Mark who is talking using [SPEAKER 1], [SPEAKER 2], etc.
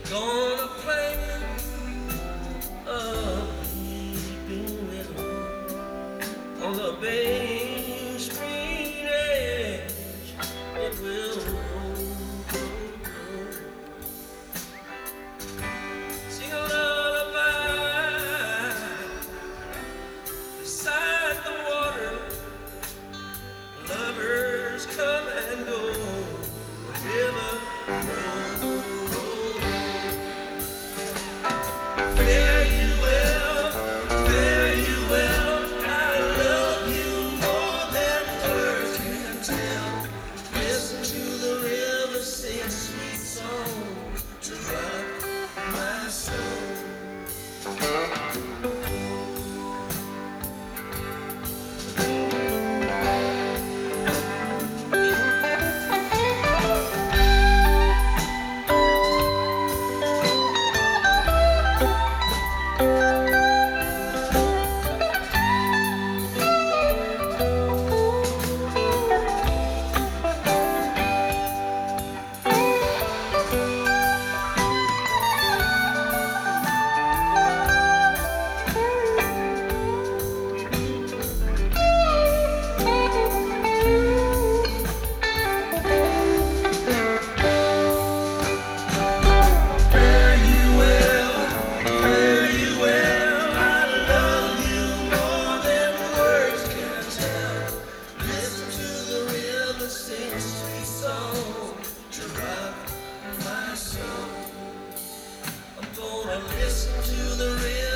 [SPEAKER 1] Gonna play a weeping willow on the Bay Street edge. It will roll. Sing a lullaby beside the water. Lovers come and go. River roll. Fare you well, fare you well. I love you more than words can tell. Listen to the river sing sweet songs to rock my soul. Sing sweet song to rock my soul. I'm gonna listen to the river.